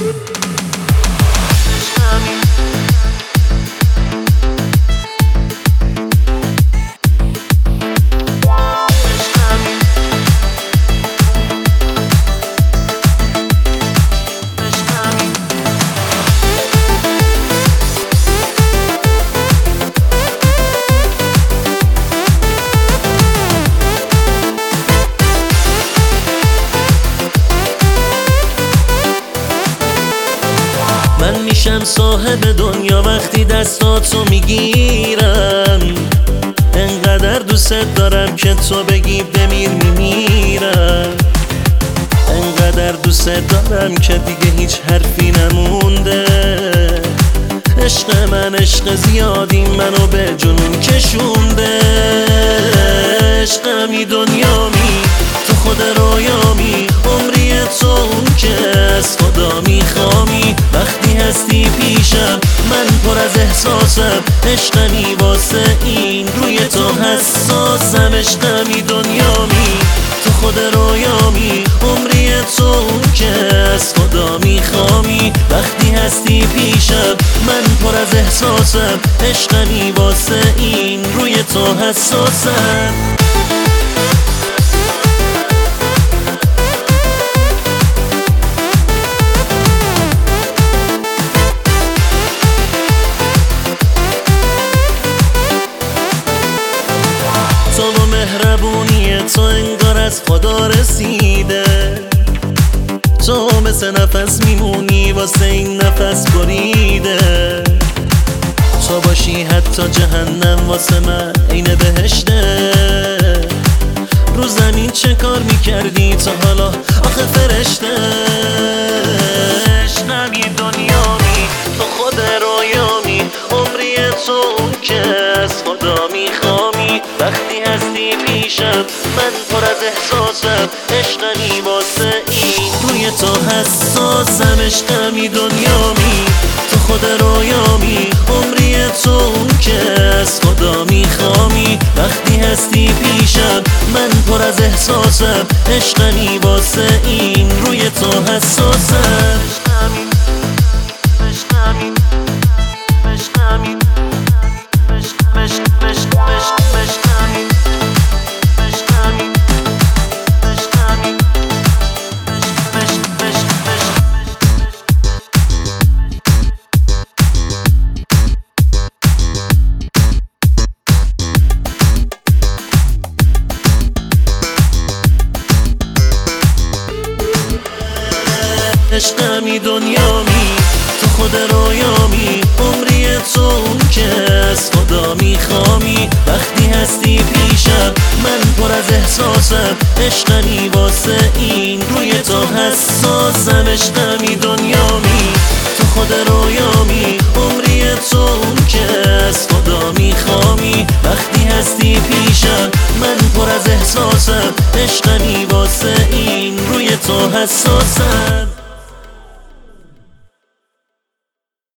من میشم صاحب دنیا وقتی دستاتو میگیرم، انقدر دوست دارم که تو بگی بمیر میمیرم، انقدر دوست دارم که دیگه هیچ حرفی نمونده. عشق من عشق زیادی منو به جنون کشونده. عشقمی دنیامی تو خود رویامی، عمری تو اون که از خدا میخوامی. وقتی هستی پیشم من پر از احساسم، عشقمی واسه این روی تو حساسم. عشقمی دنیامی تو خود رویامی، عمری تو اون که از خدا میخوامی. وقتی هستی پیشم من پر از احساسم، عشقمی واسه این روی تو حساسم. تو و مهربونی تو انگار از خدا رسیده. تو مثل نفس میمونی واسه این نفس بریده. تو باشی حتی جهنم واسه من عین بهشته. رو زمین چه کار میکردی تا حالا آخه فرشته؟ عشقمی دنیامی تو خود رویامی، عمری تو اون که از خدا میخوامی. وقتی هستی پیشم من پر از احساسم، عشقمی واسه این روی تو حساسم. عشقمی دنیامی تو خود رویامی، عمری تو اون که از خدا میخوامی. وقتی هستی پیشم من پر از احساسم، عشقمی واسه این روی تو حساسم. عشقمی دنیامی تو خود رویامی، عمری تو اون که از خدا میخوامی. وقتی هستی پیشم من پر از احساسم، عشقمی واسه این روی تو حساسم. عشقمی دنیامی تو خود رویامی، عمری تو اون که از خدا میخوامی. وقتی هستی پیشم من پر از احساسم، عشقمی واسه این روی تو حساسم.